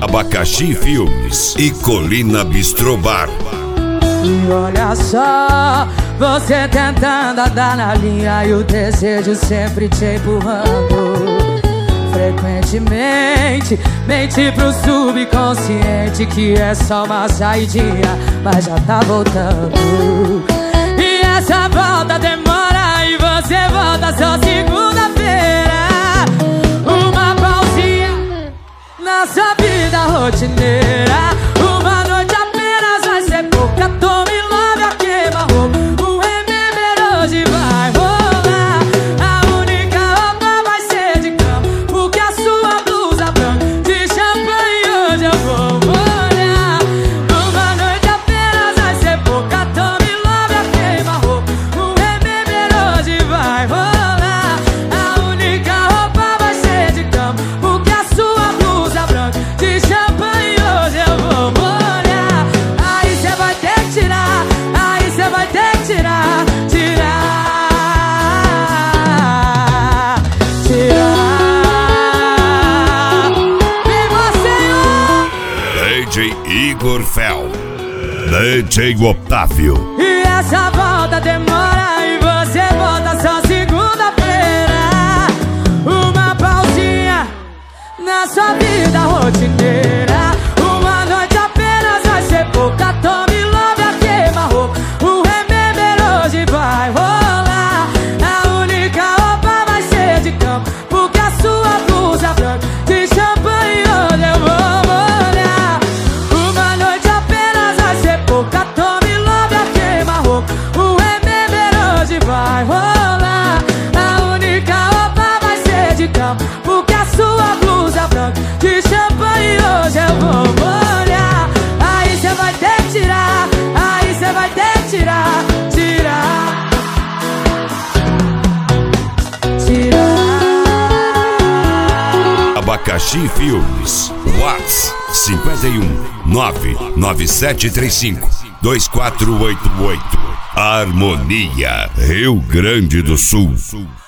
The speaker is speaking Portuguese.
Abacaxi Filmes e Colina Bistrô Bar. E olha só, você tentando andar na linha e o desejo sempre te empurrando. Frequentemente mente pro subconsciente que é só uma saidinha, mas já tá voltando. E essa volta demora e você volta só segunda-feira. Uma pausinha na sua vida rotineira. Uma noite apenas vai ser pouca. Tome love a queima-roupa. O remember hoje vai rolar. A única roupa vai ser de cama, porque a sua blusa branca de champanhe hoje eu vou molhar. Uma noite apenas vai ser pouca. Tome love a queima-roupa. O remember hoje vai rolar. A única roupa vai ser de cama, porque a sua blusa branca de champanhe hoje eu vou molhar. Aí cê vai ter que tirar, aí cê vai ter que tirar, Vem você, DJ Igor Fel, DJ Otávio. E essa volta demora e você volta só segunda-feira. Uma pausinha na sua vida rotineira. Uma noite apenas vai ser pouca. Tome love a queima-roupa. O remember hoje vai rolar. A única roupa vai ser de campo, porque a sua blusa branca de champanhe hoje eu vou molhar. Uma noite apenas vai ser pouca. Tome love a queima-roupa. O remember hoje vai rolar. A única roupa vai ser de campo, porque a sua blusa branca de champanhe hoje eu vou molhar. Aí cê vai ter que tirar, aí cê vai ter que tirar, Abacaxi Filmes. Whats 51 99735 2488. Harmonia, Rio Grande do Sul.